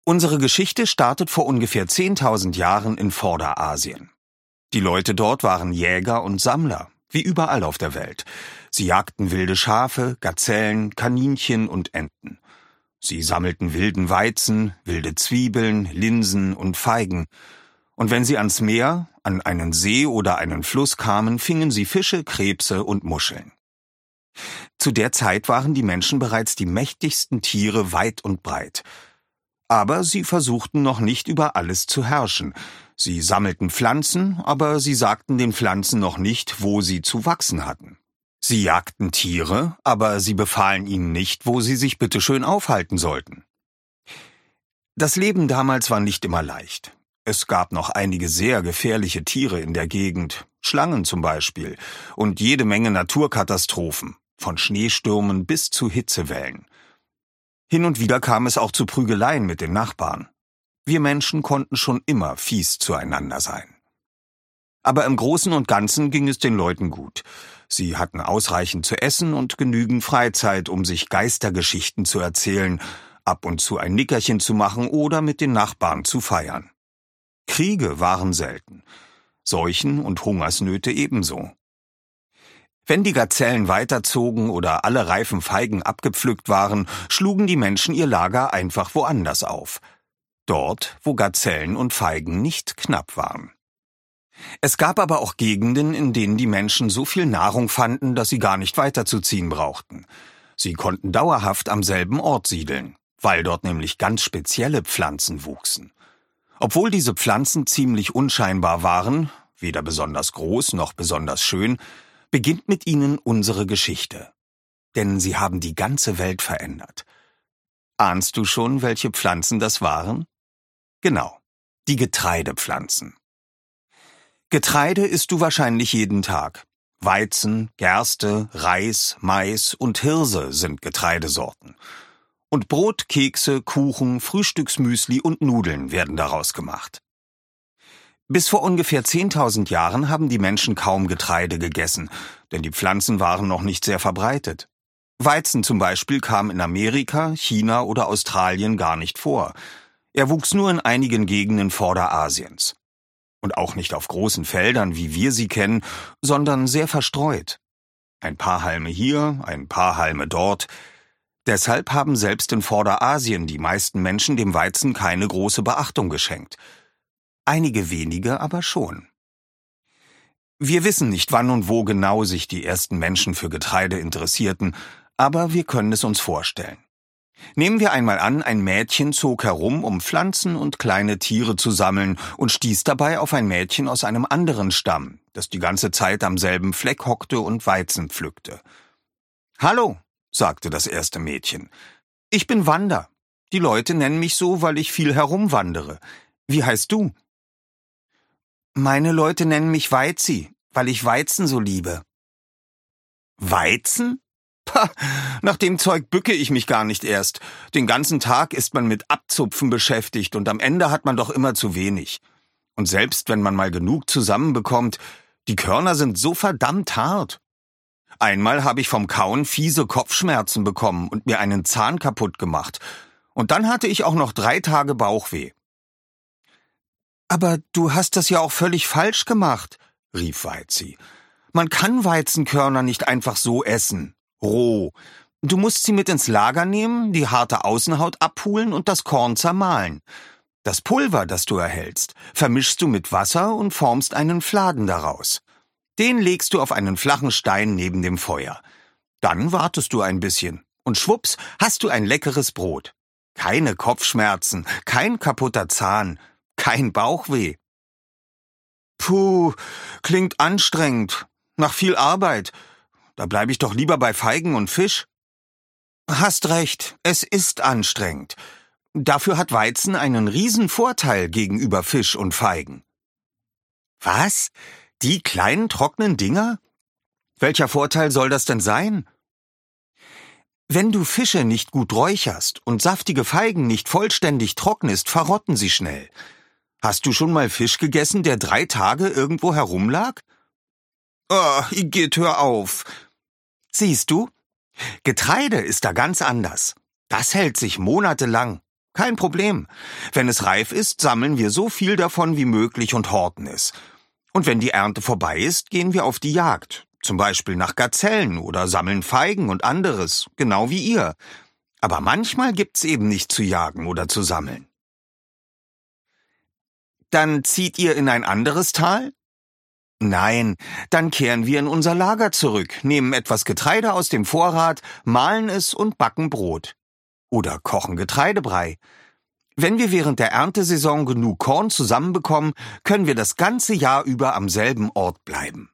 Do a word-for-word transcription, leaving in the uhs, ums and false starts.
Unsere Geschichte startet vor ungefähr zehntausend Jahren in Vorderasien. Die Leute dort waren Jäger und Sammler, wie überall auf der Welt. Sie jagten wilde Schafe, Gazellen, Kaninchen und Enten. Sie sammelten wilden Weizen, wilde Zwiebeln, Linsen und Feigen. Und wenn sie ans Meer, an einen See oder einen Fluss kamen, fingen sie Fische, Krebse und Muscheln. Zu der Zeit waren die Menschen bereits die mächtigsten Tiere weit und breit. Aber sie versuchten noch nicht über alles zu herrschen. Sie sammelten Pflanzen, aber sie sagten den Pflanzen noch nicht, wo sie zu wachsen hatten. Sie jagten Tiere, aber sie befahlen ihnen nicht, wo sie sich bitteschön aufhalten sollten. Das Leben damals war nicht immer leicht. Es gab noch einige sehr gefährliche Tiere in der Gegend, Schlangen zum Beispiel, und jede Menge Naturkatastrophen, von Schneestürmen bis zu Hitzewellen. Hin und wieder kam es auch zu Prügeleien mit den Nachbarn. Wir Menschen konnten schon immer fies zueinander sein. Aber im Großen und Ganzen ging es den Leuten gut. Sie hatten ausreichend zu essen und genügend Freizeit, um sich Geistergeschichten zu erzählen, ab und zu ein Nickerchen zu machen oder mit den Nachbarn zu feiern. Kriege waren selten, Seuchen und Hungersnöte ebenso. Wenn die Gazellen weiterzogen oder alle reifen Feigen abgepflückt waren, schlugen die Menschen ihr Lager einfach woanders auf. Dort, wo Gazellen und Feigen nicht knapp waren. Es gab aber auch Gegenden, in denen die Menschen so viel Nahrung fanden, dass sie gar nicht weiterzuziehen brauchten. Sie konnten dauerhaft am selben Ort siedeln, weil dort nämlich ganz spezielle Pflanzen wuchsen. Obwohl diese Pflanzen ziemlich unscheinbar waren, weder besonders groß noch besonders schön, beginnt mit ihnen unsere Geschichte. Denn sie haben die ganze Welt verändert. Ahnst du schon, welche Pflanzen das waren? Genau, die Getreidepflanzen. Getreide isst du wahrscheinlich jeden Tag. Weizen, Gerste, Reis, Mais und Hirse sind Getreidesorten. Und Brot, Kekse, Kuchen, Frühstücksmüsli und Nudeln werden daraus gemacht. Bis vor ungefähr zehntausend Jahren haben die Menschen kaum Getreide gegessen, denn die Pflanzen waren noch nicht sehr verbreitet. Weizen zum Beispiel kam in Amerika, China oder Australien gar nicht vor. Er wuchs nur in einigen Gegenden Vorderasiens. Und auch nicht auf großen Feldern, wie wir sie kennen, sondern sehr verstreut. Ein paar Halme hier, ein paar Halme dort. Deshalb haben selbst in Vorderasien die meisten Menschen dem Weizen keine große Beachtung geschenkt. Einige wenige aber schon. Wir wissen nicht, wann und wo genau sich die ersten Menschen für Getreide interessierten, aber wir können es uns vorstellen. Nehmen wir einmal an, ein Mädchen zog herum, um Pflanzen und kleine Tiere zu sammeln und stieß dabei auf ein Mädchen aus einem anderen Stamm, das die ganze Zeit am selben Fleck hockte und Weizen pflückte. »Hallo«, sagte das erste Mädchen, »ich bin Wanda. Die Leute nennen mich so, weil ich viel herumwandere. Wie heißt du?« »Meine Leute nennen mich Weizi, weil ich Weizen so liebe.« »Weizen? Pah, nach dem Zeug bücke ich mich gar nicht erst. Den ganzen Tag ist man mit Abzupfen beschäftigt und am Ende hat man doch immer zu wenig. Und selbst wenn man mal genug zusammenbekommt, die Körner sind so verdammt hart. Einmal habe ich vom Kauen fiese Kopfschmerzen bekommen und mir einen Zahn kaputt gemacht. Und dann hatte ich auch noch drei Tage Bauchweh.« »Aber du hast das ja auch völlig falsch gemacht«, rief Weizi. »Man kann Weizenkörner nicht einfach so essen, roh. Du musst sie mit ins Lager nehmen, die harte Außenhaut abpulen und das Korn zermahlen. Das Pulver, das du erhältst, vermischst du mit Wasser und formst einen Fladen daraus. Den legst du auf einen flachen Stein neben dem Feuer. Dann wartest du ein bisschen und schwupps hast du ein leckeres Brot. Keine Kopfschmerzen, kein kaputter Zahn, kein Bauchweh.« »Puh, klingt anstrengend, nach viel Arbeit. Da bleibe ich doch lieber bei Feigen und Fisch.« »Hast recht, es ist anstrengend. Dafür hat Weizen einen riesen Vorteil gegenüber Fisch und Feigen.« »Was? Die kleinen trockenen Dinger? Welcher Vorteil soll das denn sein?« »Wenn du Fische nicht gut räucherst und saftige Feigen nicht vollständig trocknest, verrotten sie schnell. Hast du schon mal Fisch gegessen, der drei Tage irgendwo herumlag?« »Oh, Igitt, hör auf.« »Siehst du? Getreide ist da ganz anders. Das hält sich monatelang. Kein Problem. Wenn es reif ist, sammeln wir so viel davon wie möglich und horten es. Und wenn die Ernte vorbei ist, gehen wir auf die Jagd. Zum Beispiel nach Gazellen oder sammeln Feigen und anderes, genau wie ihr. Aber manchmal gibt's eben nicht zu jagen oder zu sammeln. Dann zieht ihr in ein anderes Tal? Nein, dann kehren wir in unser Lager zurück, nehmen etwas Getreide aus dem Vorrat, mahlen es und backen Brot. Oder kochen Getreidebrei. Wenn wir während der Erntesaison genug Korn zusammenbekommen, können wir das ganze Jahr über am selben Ort bleiben.